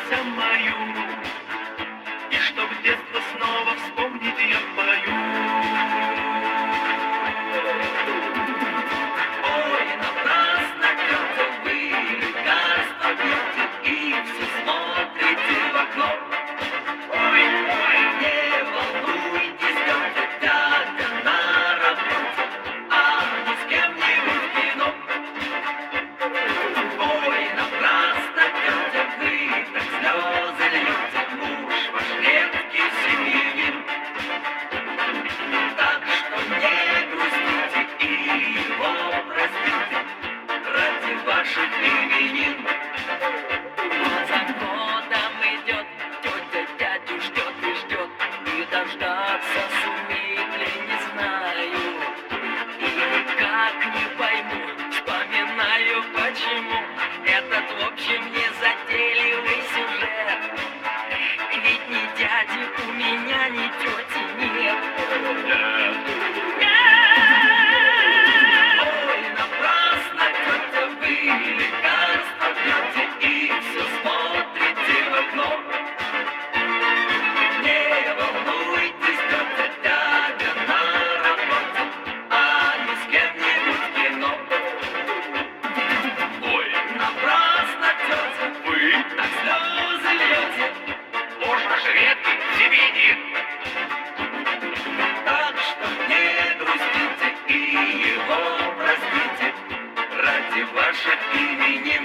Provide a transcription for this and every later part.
Тетя мою, и чтоб детство снова вспомнить я пою. Ой, напрасно, тетя, вы лекарства пьете и все смотрите в окно. Ой, ой, не волнуйтесь, тетя, дядя на работе, а не с кем-нибудь в кино. Ой, напрасно, тетя, вы так слезы льете, муж ваш редкий семьянин. Так что не грустите и его простите ради ваших именин. Год за годом идет, тетя дядю ждет и ждет, и дождаться сумеет ли, не знаю. И никак не пойму, вспоминаю почему этот, в общем, незатейливый сюжет. Ведь ни дяди у меня, ни тети нет. Ой, напрасно, тетя, вы лекарства пьете и все смотрите в окно. Не волнуйтесь, тетя, дядя на работе, а не с кем-нибудь в кино. Ой, напрасно, тетя, вы так слезы льете, муж ваш редкий семьянин. Так что не грустите и его простите ради ваших именин.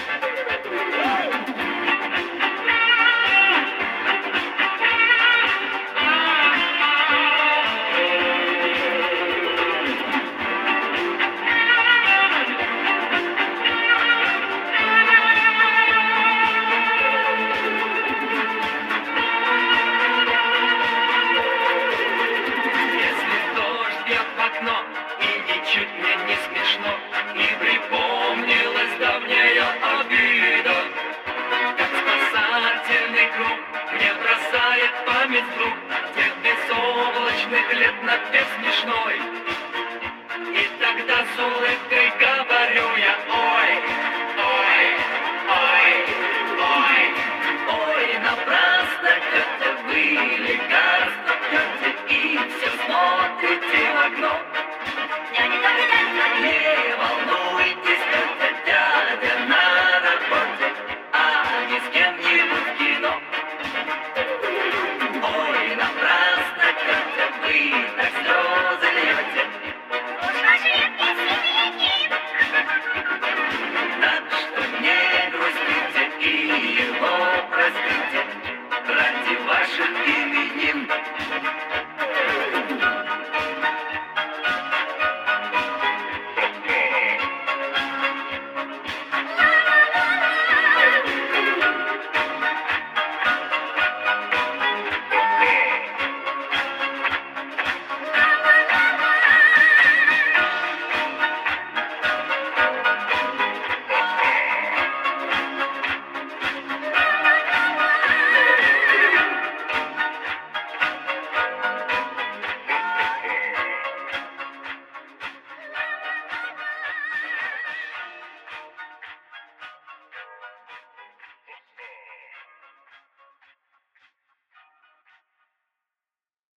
Если дождь бьет в окно, и ничуть мне не смешно, и припомнилась давняя обида, как спасательный круг мне бросает память вдруг тех безоблачных лет напев